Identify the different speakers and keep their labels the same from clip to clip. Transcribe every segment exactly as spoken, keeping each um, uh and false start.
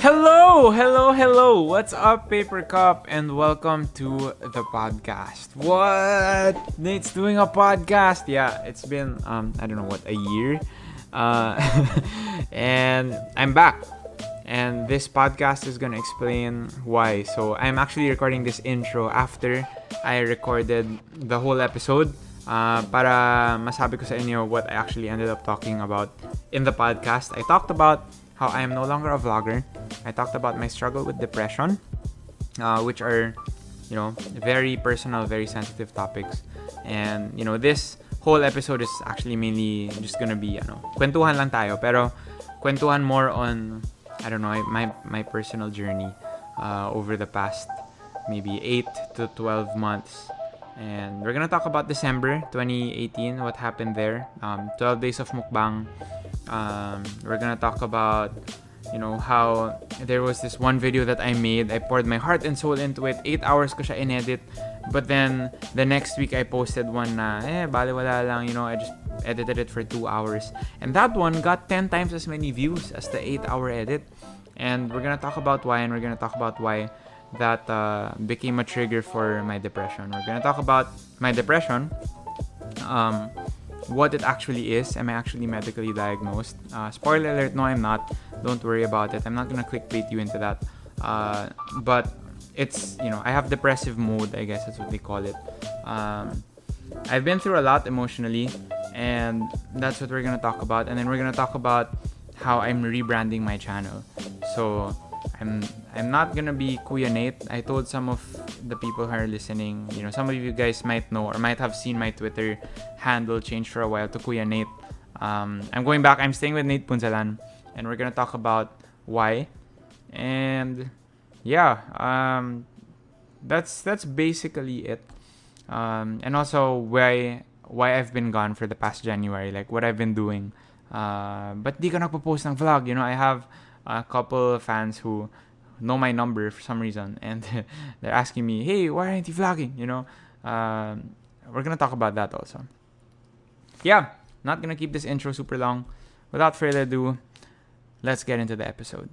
Speaker 1: Hello, hello, hello. What's up, Paper Cup? And welcome to the podcast. What? Nate's doing a podcast. Yeah, it's been, um, I don't know what, a year? Uh, and I'm back. And this podcast is going to explain why. So I'm actually recording this intro after I recorded the whole episode. Uh, para masabi ko sa inyo what I actually ended up talking about in the podcast. I talked about how I am no longer a vlogger. I talked about my struggle with depression, uh, which are, you know, very personal, very sensitive topics. And, you know, this whole episode is actually mainly just gonna be, ano, kwentuhan lang tayo. Pero, kwentuhan more on, I don't know, my, my personal journey uh, over the past maybe eight to twelve months. And we're gonna talk about December twenty eighteen, what happened there. Um, twelve days of mukbang. Um, we're gonna talk about, you know, how there was this one video that I made. I poured my heart and soul into it. Eight hours ko siya in-edit. But then, the next week, I posted one na, eh, baliwala lang, you know, I just edited it for two hours. And that one got ten times as many views as the eight-hour edit. And we're gonna talk about why, and we're gonna talk about why that uh, became a trigger for my depression. We're gonna talk about my depression, um, what it actually is. Am I actually medically diagnosed? Uh, spoiler alert, no, I'm not. Don't worry about it. I'm not gonna clickbait you into that. Uh, but it's, you know, I have depressive mode, I guess that's what they call it. Um, I've been through a lot emotionally, and that's what we're gonna talk about. And then we're gonna talk about how I'm rebranding my channel. So I'm I'm not gonna be Kuya Nate. I told some of the people who are listening, you know, some of you guys might know or might have seen my Twitter handle change for a while to Kuya Nate. Um, I'm going back. I'm staying with Nate Punzalan, and we're gonna talk about why. And yeah, um, that's that's basically it. Um, and also why why I've been gone for the past January, like what I've been doing. Uh, but di ka nagpo-post ng vlog, you know. I have a couple of fans who know my number for some reason, and they're asking me, hey, why aren't you vlogging, you know? Um, we're gonna talk about that also. Yeah, not gonna keep this intro super long. Without further ado, let's get into the episode.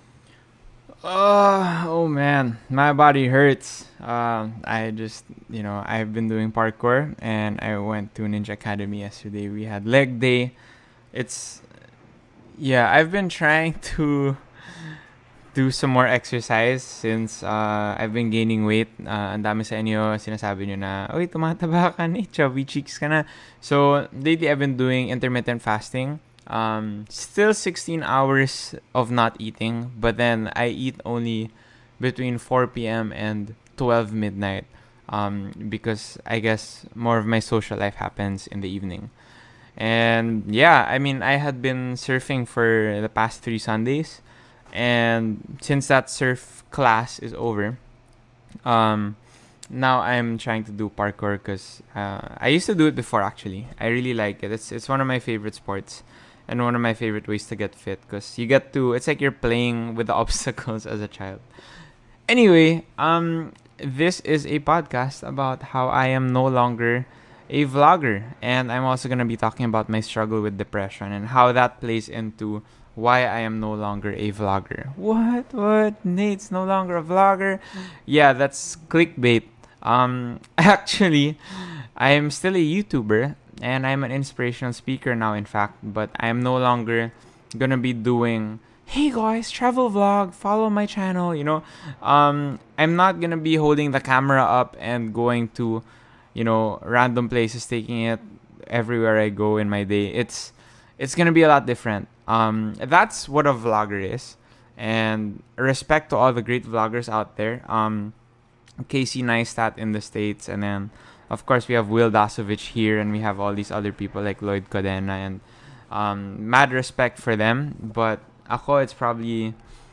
Speaker 1: Uh, oh man, my body hurts. Uh, I just, you know, I've been doing parkour, and I went to Ninja Academy yesterday. We had leg day. It's Yeah, I've been trying to do some more exercise since uh, I've been gaining weight. Uh, ang dami sa inyo sinasabi nyo na, oy, tumataba ka na, chubby cheeks ka na. So, lately I've been doing intermittent fasting. Um, still sixteen hours of not eating, but then I eat only between four p.m. and twelve midnight. Um, because I guess more of my social life happens in the evening. And yeah, I mean, I had been surfing for the past three Sundays, and since that surf class is over, um, now I'm trying to do parkour because uh, I used to do it before. Actually, I really like it. It's it's one of my favorite sports, and one of my favorite ways to get fit because you get to. It's like you're playing with the obstacles as a child. Anyway, um, this is a podcast about how I am no longer a vlogger, and I'm also gonna be talking about my struggle with depression and how that plays into why I am no longer a vlogger. What? What? Nate's no longer a vlogger? Yeah, that's clickbait. Um, actually, I am still a YouTuber, and I'm an inspirational speaker now, in fact, but I'm no longer gonna be doing, hey guys, travel vlog, follow my channel, you know. Um, I'm not gonna be holding the camera up and going to, you know, random places, taking it everywhere I go in my day. It's it's gonna be a lot different. Um, that's what a vlogger is, and respect to all the great vloggers out there. Um, Casey Neistat in the States, and then of course we have Will Dasovich here, and we have all these other people like Lloyd Cadena, and um, mad respect for them. But ako, it's probably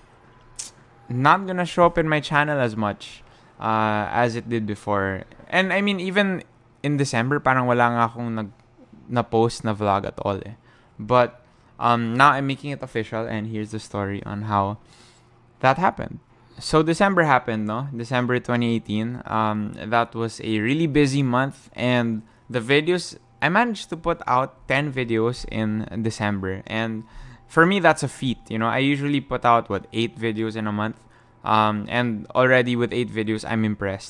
Speaker 1: not gonna show up in my channel as much uh, as it did before. And I mean, even in December, parang wala nga akong nag na-post na vlog at all eh. But um, now I'm making it official, and here's the story on how that happened. So December happened, no? December twenty eighteen. Um, that was a really busy month, and the videos, I managed to put out ten videos in December, and for me, that's a feat. You know, I usually put out what eight videos in a month, um, and already with eight videos, I'm impressed.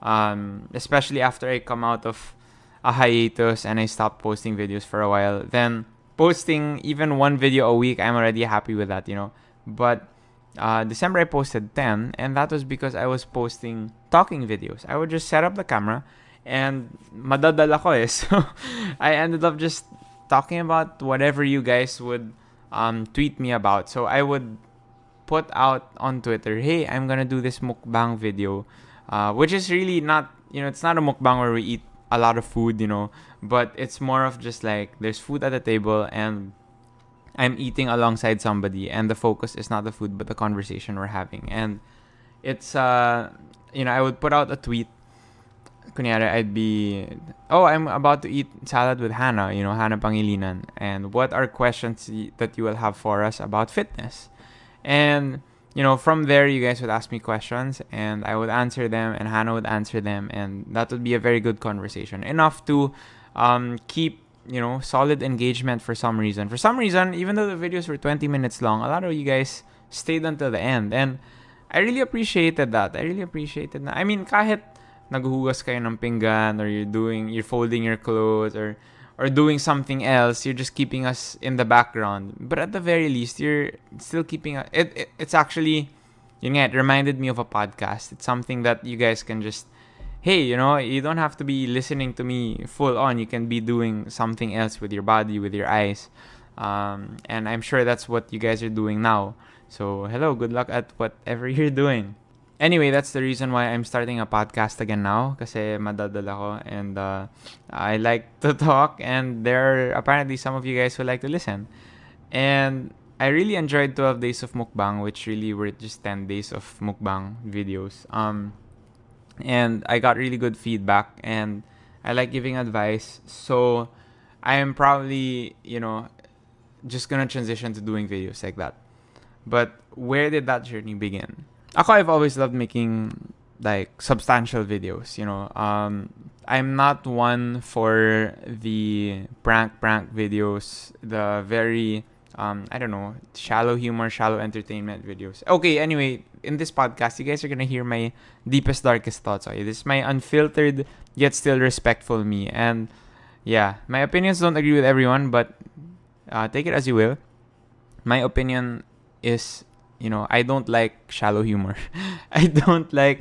Speaker 1: Um, especially after I come out of a hiatus and I stopped posting videos for a while. Then posting even one video a week, I'm already happy with that. You know, but uh, December I posted ten, and that was because I was posting talking videos. I would just set up the camera, and madadala ko eh. So I ended up just talking about whatever you guys would um, tweet me about. So I would put out on Twitter, hey, I'm gonna do this mukbang video, uh, which is really not, you know, it's not a mukbang where we eat a lot of food, you know, but it's more of just like there's food at the table and I'm eating alongside somebody, and the focus is not the food but the conversation we're having. And it's uh, you know, I would put out a tweet. Kunyari, I'd be, oh, I'm about to eat salad with Hannah, you know, Hannah Pangilinan. And what are questions y- that you will have for us about fitness? And, you know, from there, you guys would ask me questions and I would answer them and Hannah would answer them. And that would be a very good conversation. Enough to um, keep, you know, solid engagement for some reason. For some reason, even though the videos were twenty minutes long, a lot of you guys stayed until the end. And I really appreciated that. I really appreciated that. I mean, kahit naghuhugas kayo ng pinggan, or you're doing, you're folding your clothes, or or doing something else, you're just keeping us in the background. But at the very least, you're still keeping a, it, it. It's actually, yun nga, it reminded me of a podcast. It's something that you guys can just, hey, you know, you don't have to be listening to me full on. You can be doing something else with your body, with your eyes. Um, and I'm sure that's what you guys are doing now. So, hello, good luck at whatever you're doing. Anyway, that's the reason why I'm starting a podcast again now. Kasi madadala ko and uh, I like to talk, and there are apparently some of you guys who like to listen. And I really enjoyed twelve days of mukbang, which really were just ten days of mukbang videos. Um, and I got really good feedback, and I like giving advice. So I am probably, you know, just gonna transition to doing videos like that. But where did that journey begin? Ako, I've always loved making like substantial videos, you know. Um, I'm not one for the prank prank videos, the very um, I don't know, shallow humor, shallow entertainment videos. Okay, anyway, in this podcast, you guys are gonna hear my deepest, darkest thoughts. Okay, this is my unfiltered yet still respectful me, and yeah, my opinions don't agree with everyone, but uh, take it as you will. My opinion is, you know, I don't like shallow humor. I don't like,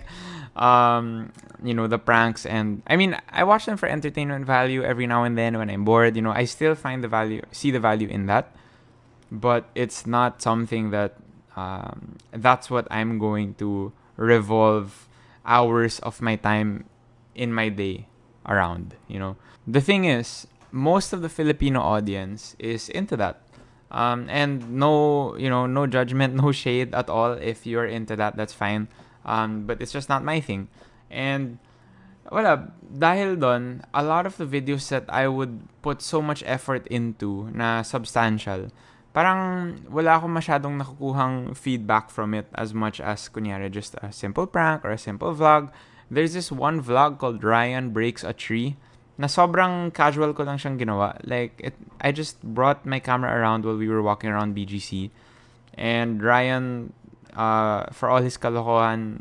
Speaker 1: um, you know, the pranks. And I mean, I watch them for entertainment value every now and then when I'm bored. You know, I still find the value, see the value in that. But it's not something that, um, that's what I'm going to revolve hours of my time in my day around, you know. The thing is, most of the Filipino audience is into that. Um, and no, you know, no judgment, no shade at all. If you're into that, that's fine. Um, but it's just not my thing. And wala, dahil don, a lot of the videos that I would put so much effort into na substantial, parang wala akong masyadong nakukuhang feedback from it as much as kunyari just a simple prank or a simple vlog. There's this one vlog called Ryan Breaks a Tree na sobrang casual ko lang siyang ginawa. Like, it, I just brought my camera around while we were walking around B G C. And Ryan, uh, for all his kalokohan,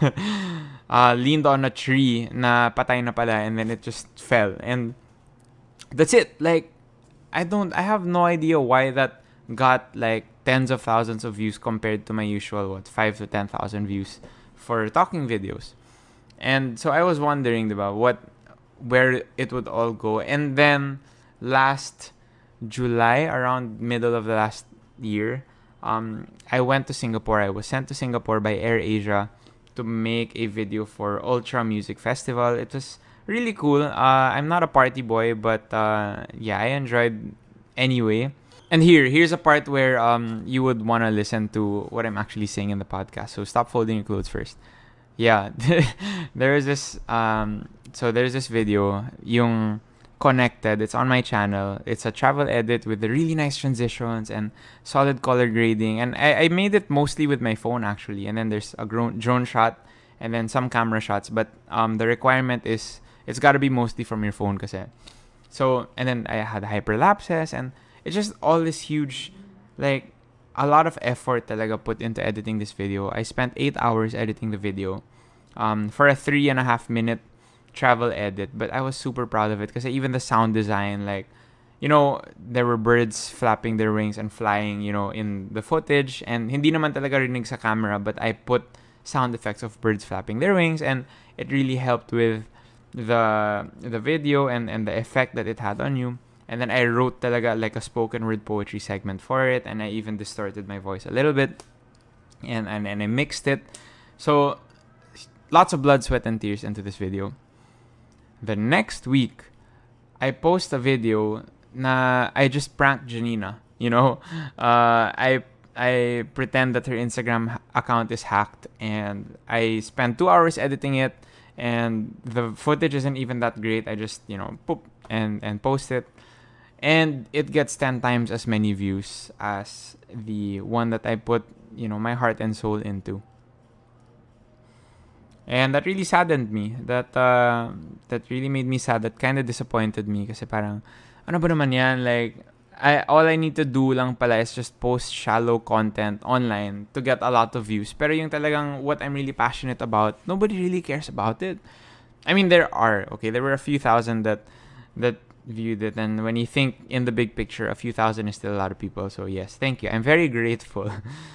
Speaker 1: uh, leaned on a tree na patay na pala, and then it just fell. And that's it. Like, I don't, I have no idea why that got like tens of thousands of views compared to my usual, what, five to ten thousand views for talking videos. And so I was wondering about what, where it would all go. And then last July, around middle of the last year, um, I went to Singapore. I was sent to Singapore by AirAsia to make a video for Ultra Music Festival. It was really cool. Uh, I'm not a party boy, but uh, yeah, I enjoyed anyway. And here, here's a part where um you would want to listen to what I'm actually saying in the podcast. So stop folding your clothes first. Yeah, there is this um so there's this video yung connected. It's on my channel. It's a travel edit with the really nice transitions and solid color grading, and I, I made it mostly with my phone actually. And then there's a drone drone shot and then some camera shots, but um the requirement is it's got to be mostly from your phone kasi. So, and then I had hyperlapses, and it's just all this huge like, a lot of effort talaga put into editing this video. I spent eight hours editing the video um, for a three and a half minute travel edit. But I was super proud of it because even the sound design, like, you know, there were birds flapping their wings and flying, you know, in the footage. And hindi naman talaga rinig sa camera, but I put sound effects of birds flapping their wings, and it really helped with the the video and, and the effect that it had on you. And then I wrote talaga like a spoken word poetry segment for it, and I even distorted my voice a little bit, and, and, and I mixed it. So, lots of blood, sweat, and tears into this video. The next week, I post a video na I just pranked Janina. You know, uh, I I pretend that her Instagram account is hacked, and I spent two hours editing it, and the footage isn't even that great. I just, you know, poop and and post it, and it gets ten times as many views as the one that I put, you know, my heart and soul into. And that really saddened me. That uh, that really made me sad. That kind of disappointed me kasi parang, ano ba naman yan? Like, I, all I need to do lang pala is just post shallow content online to get a lot of views. Pero yung talagang what I'm really passionate about, nobody really cares about it. I mean, there are, okay, there were a few thousand that that viewed it. And when you think in the big picture, a few thousand is still a lot of people. So yes, thank you. I'm very grateful.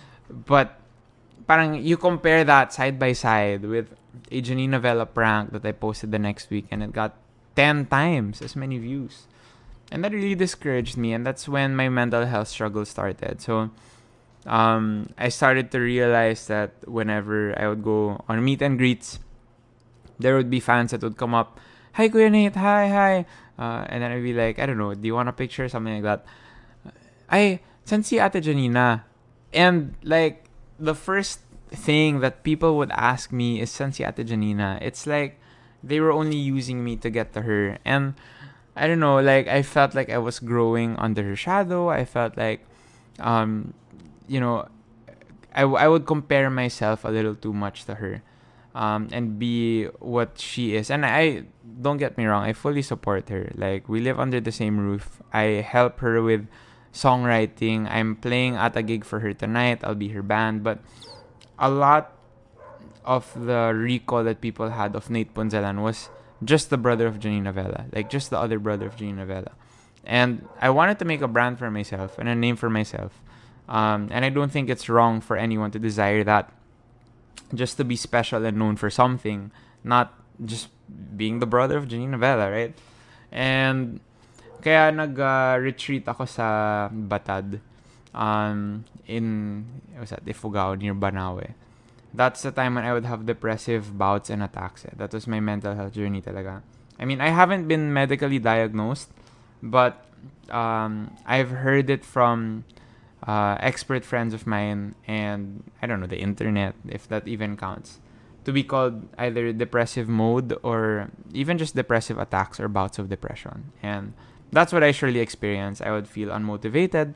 Speaker 1: But parang you compare that side by side with a Janina Vela prank that I posted the next week, and it got ten times as many views. And that really discouraged me, and that's when my mental health struggle started. So um, I started to realize that whenever I would go on meet and greets, there would be fans that would come up, "Hi Kuya Nate, hi, hi." Uh, and then I'd be like, I don't know, do you want a picture? Something like that. Ay, san si Ate Janina? And like, the first thing that people would ask me is, san si Ate Janina? It's like they were only using me to get to her. And I don't know, like, I felt like I was growing under her shadow. I felt like, um, you know, I, I would compare myself a little too much to her, um, and be what she is. And I, don't get me wrong, I fully support her. Like, we live under the same roof. I help her with songwriting. I'm playing at a gig for her tonight. I'll be her band. But a lot of the recall that people had of Nate Punzalan was just the brother of Janina Vela, like just the other brother of Janina Vela. And I wanted to make a brand for myself and a name for myself. Um, and I don't think it's wrong for anyone to desire that, just to be special and known for something, not just being the brother of Janina Vela, right? And kaya nag-retreat uh, ako sa Batad, um, in, what's that, Ifugao, near Banawe. That's the time when I would have depressive bouts and attacks. That was my mental health journey talaga. I mean, I haven't been medically diagnosed, but um, I've heard it from uh, expert friends of mine, and I don't know, the internet, if that even counts, to be called either depressive mode or even just depressive attacks or bouts of depression. And that's what I surely experienced. I would feel unmotivated.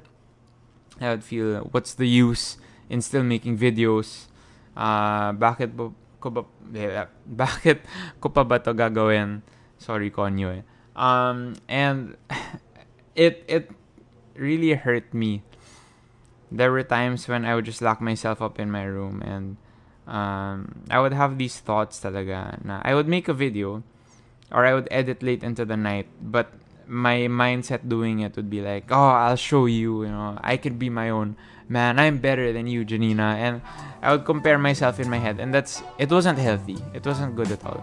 Speaker 1: I would feel, what's the use in still making videos? Uh, bakit po, ko ba, eh, bakit ko pa ba to gagawin? Sorry, konyo eh. Um, and it it really hurt me. There were times when I would just lock myself up in my room, and um, I would have these thoughts talaga na I would make a video or I would edit late into the night, but my mindset doing it would be like, oh, I'll show you, you know, I could be my own man. I'm better than you, Janina. And I would compare myself in my head, and that's, it wasn't healthy. It wasn't good at all.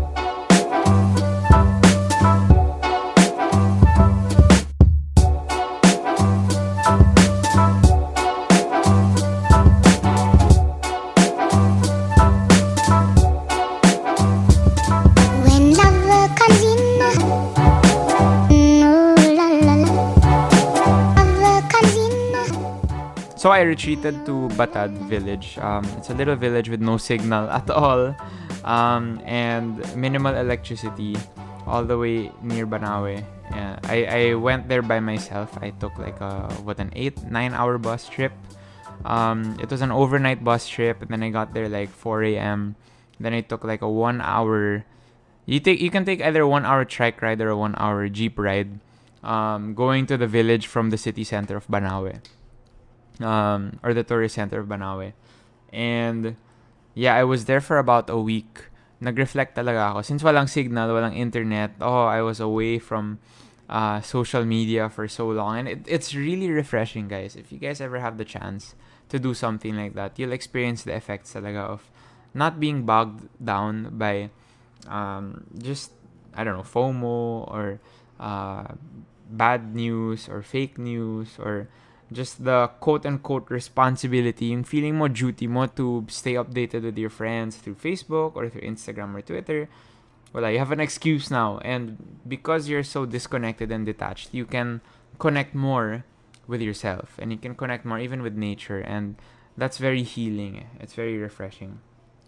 Speaker 1: So I retreated to Batad village. Um, it's a little village with no signal at all, um, and minimal electricity, all the way near Banawe. Yeah, I, I went there by myself. I took like a what an eight nine hour bus trip. Um, it was an overnight bus trip, and then I got there like four a.m. Then I took like a one hour. You take you can take either a one hour trike ride or a one hour jeep ride, um, going to the village from the city center of Banawe. um, or the tourist center of Banawe. And yeah, I was there for about a week. Nag-reflect talaga ako. Since walang signal, walang internet, oh, I was away from uh, social media for so long. And it, it's really refreshing, guys. If you guys ever have the chance to do something like that, you'll experience the effects talaga of not being bogged down by um, just, I don't know, FOMO or uh, bad news or fake news or just the quote-unquote responsibility and feeling mo duty mo to stay updated with your friends through Facebook or through Instagram or Twitter. Well, you have an excuse now, and because you're so disconnected and detached, you can connect more with yourself, and you can connect more even with nature, and that's very healing. It's very refreshing.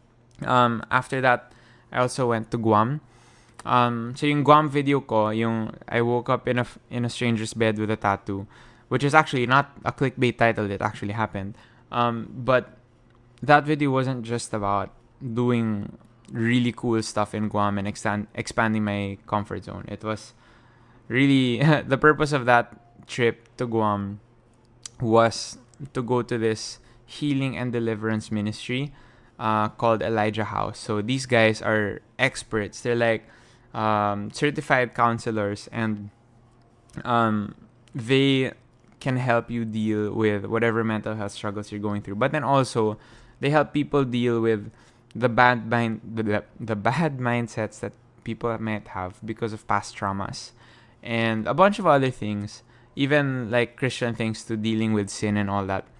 Speaker 1: Um, after that, I also went to Guam. Um, so yung Guam video ko, yung I woke up in a in a stranger's bed with a tattoo, which is actually not a clickbait title. It actually happened. Um, but that video wasn't just about doing really cool stuff in Guam and extend, expanding my comfort zone. It was really the purpose of that trip to Guam was to go to this healing and deliverance ministry uh, called Elijah House. So these guys are experts. They're like um, certified counselors, and um, they can help you deal with whatever mental health struggles you're going through. But then also, they help people deal with the bad mind, the, the bad mindsets that people might have because of past traumas, and a bunch of other things, even like Christian things to dealing with sin and all that.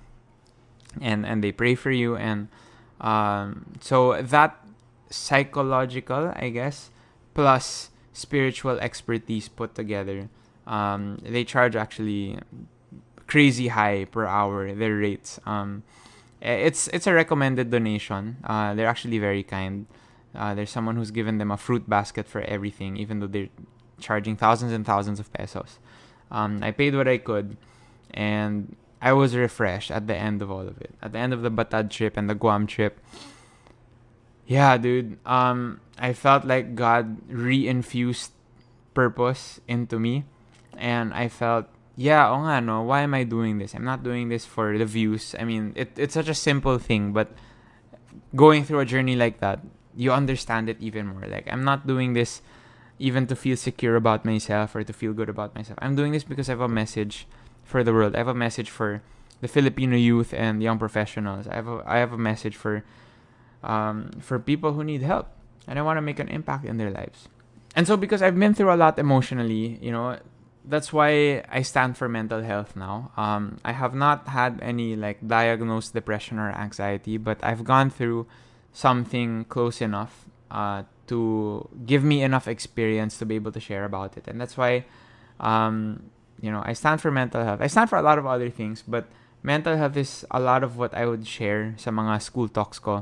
Speaker 1: And and they pray for you, and um, so that psychological, I guess, plus spiritual expertise put together, um, they charge actually crazy high per hour, their rates. Um, it's it's a recommended donation. Uh, they're actually very kind. Uh, there's someone who's given them a fruit basket for everything, even though they're charging thousands and thousands of pesos. Um, I paid what I could, and I was refreshed at the end of all of it. At the end of the Batad trip and the Guam trip, yeah, dude. Um, I felt like God re-infused purpose into me, and I felt, yeah, oh nga, no, why am I doing this? I'm not doing this for the views. I mean, it, it's such a simple thing, but going through a journey like that, you understand it even more. Like, I'm not doing this even to feel secure about myself or to feel good about myself. I'm doing this because I have a message for the world. I have a message for the Filipino youth and young professionals. I have a, I have a message for um, for people who need help, and I want to make an impact in their lives. And so, because I've been through a lot emotionally, you know, that's why I stand for mental health now. Um, I have not had any like diagnosed depression or anxiety, but I've gone through something close enough uh, to give me enough experience to be able to share about it. And that's why, um, you know, I stand for mental health. I stand for a lot of other things, but mental health is a lot of what I would share sa mga school talks ko.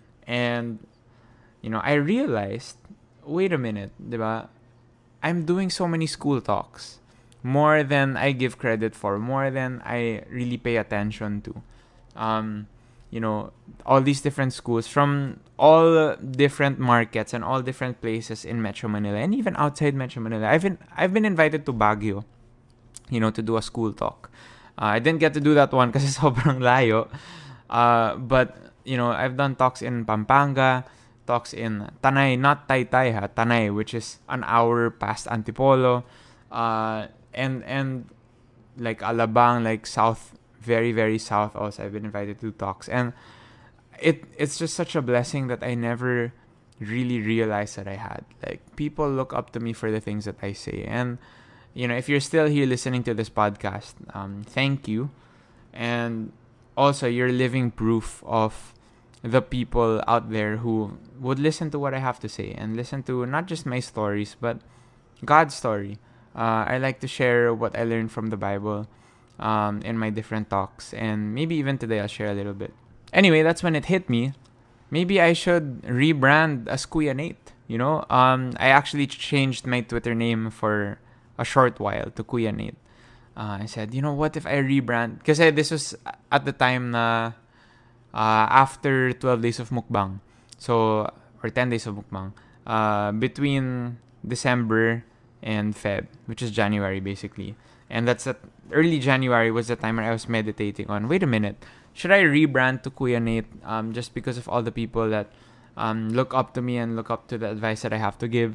Speaker 1: And, you know, I realized, wait a minute, diba? I'm doing so many school talks, more than I give credit for, more than I really pay attention to. Um, you know, all these different schools from all different markets and all different places in Metro Manila and even outside Metro Manila. I've been I've been invited to Baguio, you know, to do a school talk. Uh, I didn't get to do that one kasi sobrang layo. Uh, but you know, I've done talks in Pampanga, talks in Tanay, not Taytay ha, Tanay, which is an hour past Antipolo, uh, and and like Alabang, like south, very very south. Also, I've been invited to talks, and it it's just such a blessing that I never really realized that I had. Like, people look up to me for the things that I say, and you know, if you're still here listening to this podcast, um, thank you, and also you're living proof of the people out there who would listen to what I have to say and listen to not just my stories but God's story. Uh, I like to share what I learned from the Bible um, in my different talks, and maybe even today I'll share a little bit. Anyway, that's when it hit me. Maybe I should rebrand as Kuya Nate. You know, um, I actually changed my Twitter name for a short while to Kuya Nate. Uh, I said, you know, what if I rebrand? Because this was at the time na uh, after twelve days of mukbang. So, or ten days of mukbang. Uh, between December and Feb, which is January basically. And that's at, early January was the time where I was meditating on, wait a minute, should I rebrand to Kuya Nate um, just because of all the people that um, look up to me and look up to the advice that I have to give?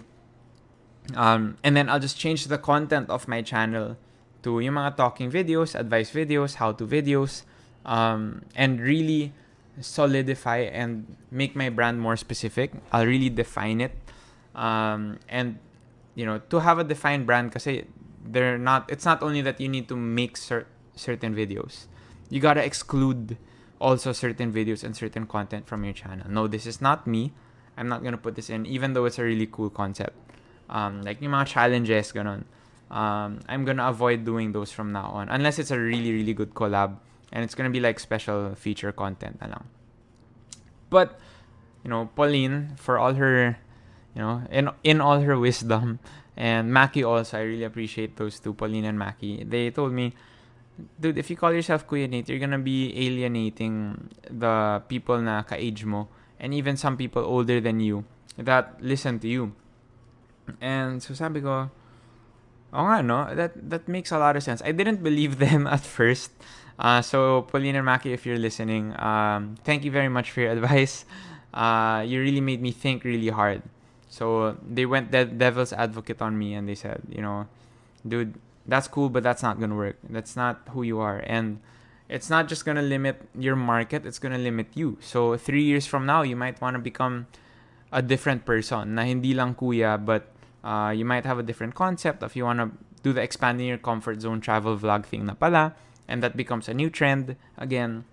Speaker 1: Um, and then I'll just change the content of my channel to yung mga talking videos, advice videos, how-to videos, um, and really solidify and make my brand more specific. I'll really define it. Um, and, you know, to have a defined brand, kasi they're not, it's not only that you need to make cer- certain videos. You gotta exclude also certain videos and certain content from your channel. No, this is not me. I'm not gonna put this in, even though it's a really cool concept. Um, like yung mga challenges, ganon. Um, I'm gonna avoid doing those from now on, unless it's a really, really good collab, and it's gonna be like special feature content na lang. But, you know, Pauline, for all her, you know, in in all her wisdom, and Maki also, I really appreciate those two, Pauline and Maki. They told me, dude, if you call yourself Kuya Nate, you're gonna be alienating the people na ka-age mo, and even some people older than you that listen to you. And so sabi ko, oh nga, no? That, that makes a lot of sense. I didn't believe them at first. Uh, so, Pauline and Maki, if you're listening, um, thank you very much for your advice. Uh, you really made me think really hard. So, they went de- devil's advocate on me and they said, you know, dude, that's cool, but that's not gonna work. That's not who you are. And it's not just gonna limit your market, it's gonna limit you. So, three years from now, you might want to become a different person na hindi lang kuya, but uh, you might have a different concept if you want to do the expanding your comfort zone travel vlog thing na pala, and that becomes a new trend again.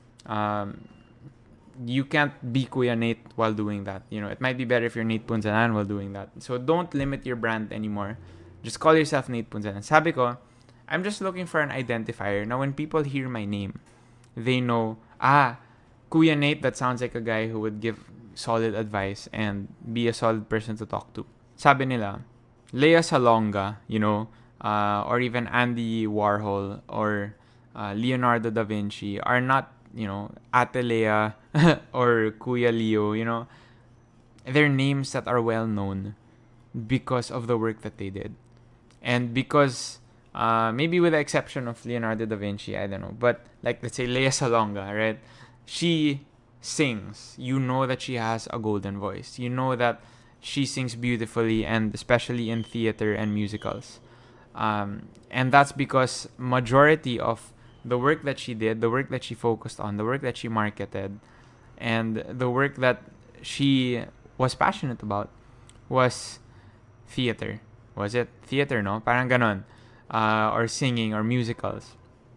Speaker 1: Um, you can't be Kuya Nate while doing that. You know, it might be better if you're Nate Punzalan while doing that. So don't limit your brand anymore. Just call yourself Nate Punzalan. Sabi ko, I'm just looking for an identifier. Now, when people hear my name, they know, ah, Kuya Nate, that sounds like a guy who would give solid advice and be a solid person to talk to. Sabi nila, Lea Salonga, you know, uh, or even Andy Warhol or uh, Leonardo da Vinci are not, you know, Ate Lea or Kuya Leo, you know. They're names that are well known because of the work that they did. And because, uh, maybe with the exception of Leonardo da Vinci, I don't know, but like, let's say Lea Salonga, right? She sings. You know that she has a golden voice. You know that she sings beautifully, and especially in theater and musicals. Um, and that's because majority of the work that she did, the work that she focused on, the work that she marketed, and the work that she was passionate about was theater. Was it theater, no? Parang ganon. Uh, or singing or musicals.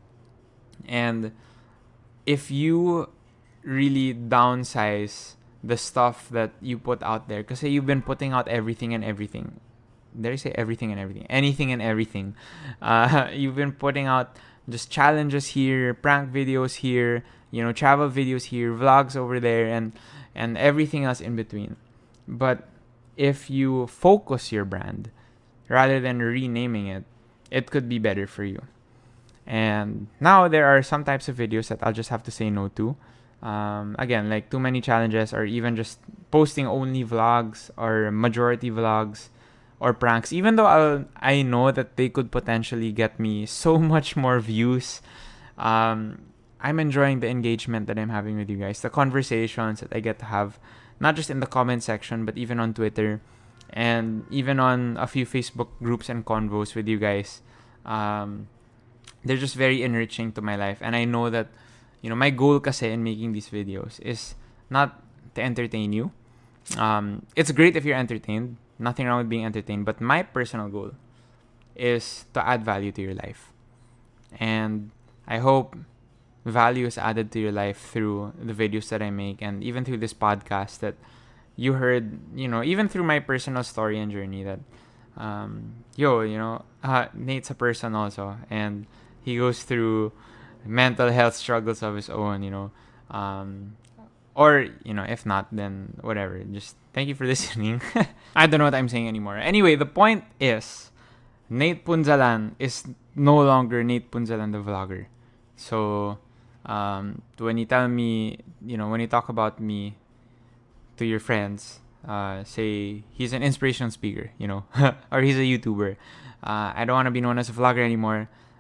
Speaker 1: And if you really downsize the stuff that you put out there, because you've been putting out everything and everything. Did I say everything and everything? Anything and everything. Uh, you've been putting out just challenges here, prank videos here, you know, travel videos here, vlogs over there, and and everything else in between. But if you focus your brand rather than renaming it, it could be better for you. And now there are some types of videos that I'll just have to say no to. Um, again, like too many challenges, or even just posting only vlogs or majority vlogs or pranks. Even though I'll, I know that they could potentially get me so much more views, um, I'm enjoying the engagement that I'm having with you guys. The conversations that I get to have, not just in the comment section, but even on Twitter. And even on a few Facebook groups and convos with you guys. Um, they're just very enriching to my life. And I know that, you know, my goal kasi in making these videos is not to entertain you. Um, it's great if you're entertained. Nothing wrong with being entertained. But my personal goal is to add value to your life. And I hope value is added to your life through the videos that I make, and even through this podcast that you heard, you know, even through my personal story and journey that, um, yo, you know, uh, Nate's a person also, and he goes through mental health struggles of his own, you know, um, or, you know, if not, then whatever. Just thank you for listening. I don't know what I'm saying anymore. Anyway, the point is, Nate Punzalan is no longer Nate Punzalan the vlogger. So, um, when you tell me, you know, when you talk about me to your friends, uh, say he's an inspirational speaker, you know, or he's a YouTuber. Uh, I don't want to be known as a vlogger anymore.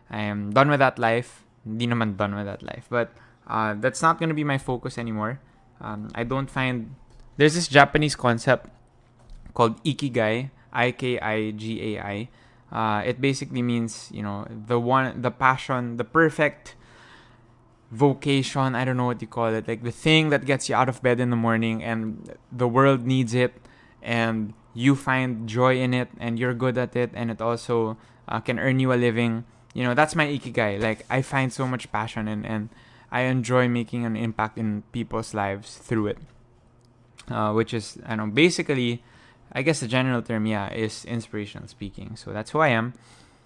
Speaker 1: I am done with that life. Hindi naman done with that life. But uh, that's not going to be my focus anymore. Um, I don't find... There's this Japanese concept called Ikigai. I K I G A I. Uh, it basically means, you know, the one, the passion, the perfect vocation. I don't know what you call it. Like the thing that gets you out of bed in the morning and the world needs it and you find joy in it and you're good at it and it also uh, can earn you a living. You know, that's my Ikigai. Like I find so much passion and, and I enjoy making an impact in people's lives through it. Uh, which is, I don't know, basically, I guess the general term, yeah, is inspirational speaking. So that's who I am.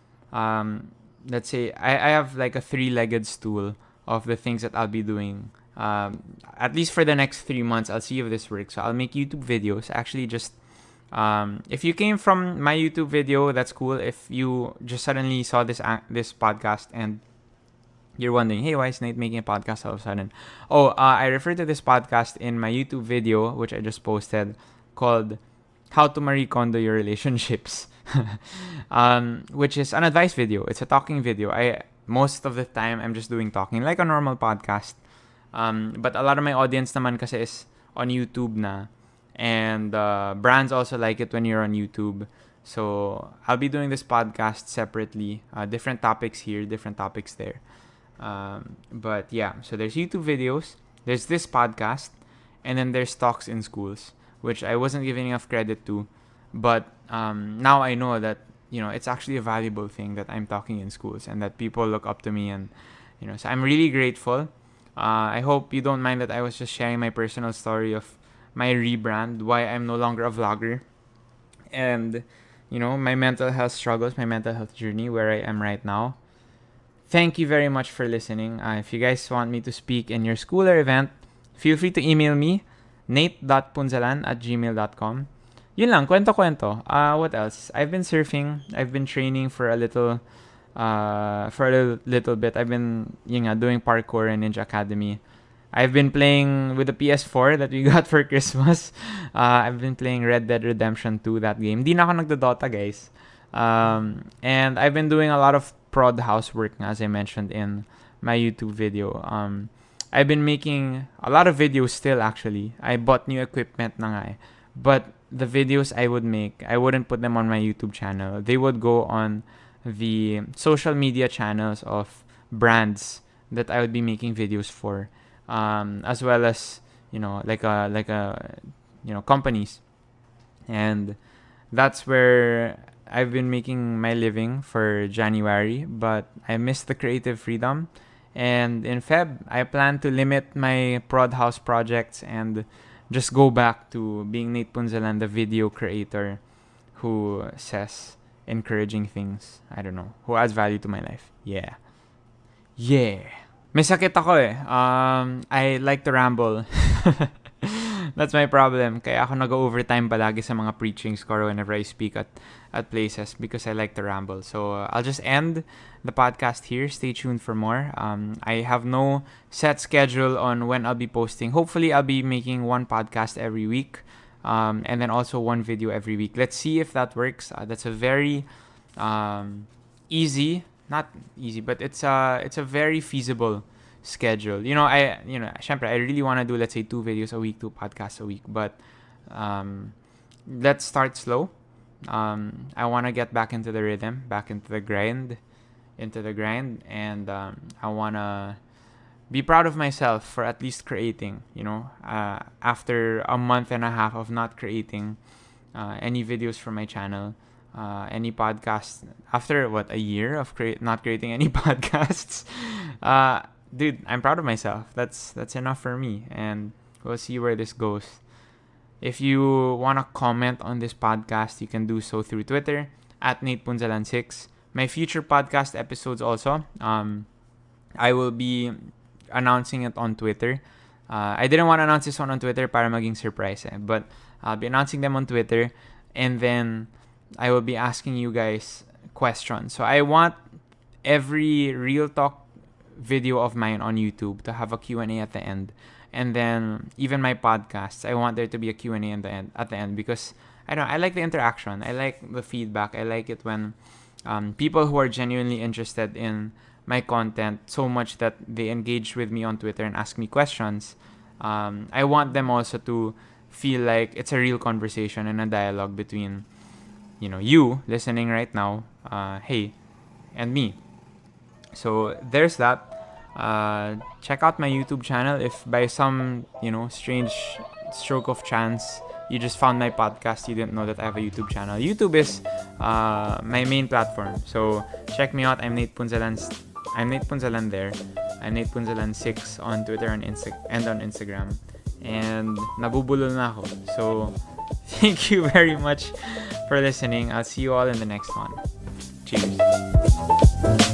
Speaker 1: Um, let's say I, I have like a three-legged stool of the things that I'll be doing. Um, at least for the next three months, I'll see if this works. So I'll make YouTube videos. Actually, just um, if you came from my YouTube video, that's cool. If you just suddenly saw this uh, this podcast and you're wondering, hey, why is Nate making a podcast all of a sudden? Oh, uh, I referred to this podcast in my YouTube video, which I just posted, called How to Marie Kondo Your Relationships, um, which is an advice video. It's a talking video. I most of the time I'm just doing talking like a normal podcast. Um, but a lot of my audience naman kasi is on YouTube na, and uh, brands also like it when you're on YouTube. So I'll be doing this podcast separately, uh, different topics here, different topics there. Um, but yeah, so there's YouTube videos, there's this podcast, and then there's talks in schools, which I wasn't giving enough credit to, but um, now I know that, you know, it's actually a valuable thing that I'm talking in schools and that people look up to me, and you know, so I'm really grateful. Uh, I hope you don't mind that I was just sharing my personal story of my rebrand, why I'm no longer a vlogger, and you know, my mental health struggles, my mental health journey, where I am right now. Thank you very much for listening. Uh, if you guys want me to speak in your school or event, feel free to email me, nate dot punzalan at gmail dot com. Yun lang, kwento-kwento. Uh, what else? I've been surfing. I've been training for a little, uh, for a little, little bit. I've been, yun nga, doing parkour in Ninja Academy. I've been playing with the P S four that we got for Christmas. Uh, I've been playing Red Dead Redemption two, that game. Di na ako nagdo-Dota, guys. Um, and I've been doing a lot of prod housework, as I mentioned in my YouTube video. Um, I've been making a lot of videos still, actually. I bought new equipment na nga eh. But the videos I would make, I wouldn't put them on my YouTube channel. They would go on the social media channels of brands that I would be making videos for. Um, as well as, you know, like a, like a, you know, companies. And that's where I've been making my living for January, but I miss the creative freedom. And in Feb, I plan to limit my prod house projects and just go back to being Nate Punzalan, the video creator who says encouraging things. I don't know. Who adds value to my life. Yeah. Yeah. May sakit ako eh. Um, I like to ramble. That's my problem. Kaya ako nag-overtime palagi sa mga preachings ko whenever I speak at, at places because I like to ramble. So uh, I'll just end the podcast here. Stay tuned for more. Um, I have no set schedule on when I'll be posting. Hopefully, I'll be making one podcast every week um, and then also one video every week. Let's see if that works. Uh, that's a very um, easy, not easy, but it's a, it's a very feasible schedule. You know, I you know, syempre, I really want to do, let's say, two videos a week, two podcasts a week, but um, let's start slow. Um, I want to get back into the rhythm, back into the grind, into the grind, and um, I want to be proud of myself for at least creating, you know, uh, after a month and a half of not creating uh, any videos for my channel, uh, any podcasts, after, what, a year of cre- not creating any podcasts, uh, dude, I'm proud of myself. That's that's enough for me, and we'll see where this goes. If you want to comment on this podcast, you can do so through Twitter at Nate Punzalan six. My future podcast episodes also, um, I will be announcing it on Twitter. Uh, I didn't want to announce this one on Twitter para maging surprise, eh, but I'll be announcing them on Twitter, and then I will be asking you guys questions. So I want every Real Talk video of mine on YouTube to have a Q and A at the end, and then even my podcasts, I want there to be a Q and A at the end at the end because I don't I like the interaction, I like the feedback, I like it when um, people who are genuinely interested in my content so much that they engage with me on Twitter and ask me questions. Um, I want them also to feel like it's a real conversation and a dialogue between, you know, you listening right now, uh, hey, and me. So there's that. Uh, check out my YouTube channel if by some, you know, strange stroke of chance you just found my podcast, you didn't know that I have a YouTube channel. YouTube is uh, my main platform. So check me out. I'm Nate Punzalan. I'm Nate Punzalan there. I'm Nate Punzalan six on Twitter and, Insta- and on Instagram. And nabubulol na ako. So thank you very much for listening. I'll see you all in the next one. Cheers.